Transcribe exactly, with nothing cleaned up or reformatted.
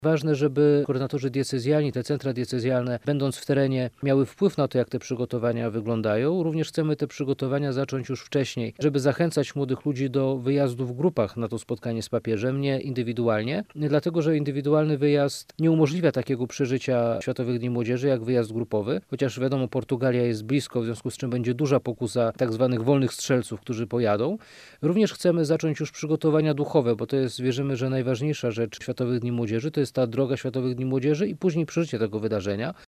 Ważne, żeby koordynatorzy diecezjalni, te centra diecezjalne, będąc w terenie, miały wpływ na to, jak te przygotowania wyglądają. Również chcemy te przygotowania zacząć już wcześniej, żeby zachęcać młodych ludzi do wyjazdu w grupach na to spotkanie z papieżem, nie indywidualnie, dlatego że indywidualny wyjazd nie umożliwia takiego przeżycia Światowych Dni Młodzieży jak wyjazd grupowy, chociaż wiadomo, Portugalia jest blisko, w związku z czym będzie duża pokusa tak zwanych wolnych strzelców, którzy pojadą. Również chcemy zacząć już przygotowania duchowe, bo to jest, wierzymy, że najważniejsza rzecz Światowych Dni Młodzieży to jest ta droga Światowych Dni Młodzieży i później przeżycie tego wydarzenia.